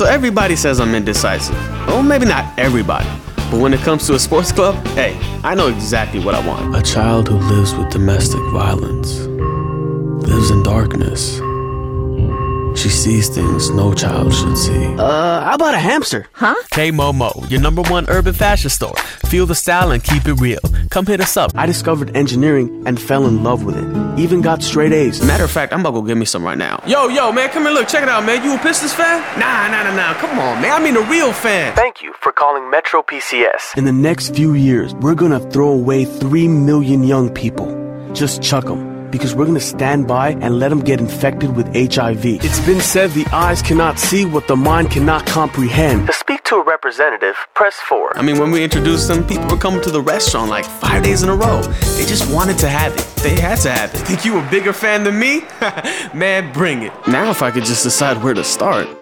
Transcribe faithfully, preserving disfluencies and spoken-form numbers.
So everybody says I'm indecisive. Well, maybe not everybody. But when it comes to a sports club, hey, I know exactly what I want. A child who lives with domestic violence lives in darkness. She sees things no child should see. Uh, how about a hamster? Huh? K-Momo, your number one urban fashion store. Feel the style and keep it real. Come hit us up. I discovered engineering and fell in love with it. Even got straight A's. Matter of fact, I'm about to go get me some right now. Yo, yo, man, come here, look, check it out, man. You a Pistons fan? Nah, nah, nah, nah, come on, man. I mean a real fan. Thank you for calling Metro P C S. In the next few years, we're gonna throw away three million young people. Just chuck them. Because we're going to stand by and let them get infected with H I V. It's been said the eyes cannot see what the mind cannot comprehend. To speak to a representative, press four. I mean, when we introduced them, people were coming to the restaurant like five days in a row. They just wanted to have it. They had to have it. Think you a bigger fan than me? Man, bring it. Now if I could just decide where to start.